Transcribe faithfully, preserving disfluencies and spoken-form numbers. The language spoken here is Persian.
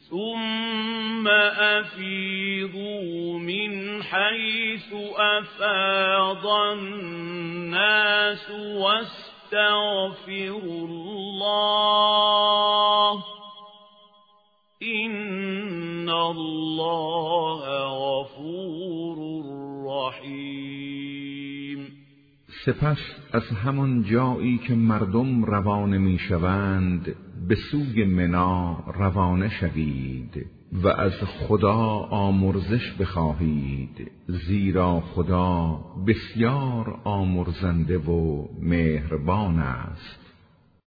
ثم أفیضوا من حیث أفاض الناس واستغفروا الله إن الله غفور رحیم. سپس از همان جایی که مردم روانه می شوند به سوی منا روانه شوید و از خدا آمرزش بخواهید، زیرا خدا بسیار آمرزنده و مهربان است.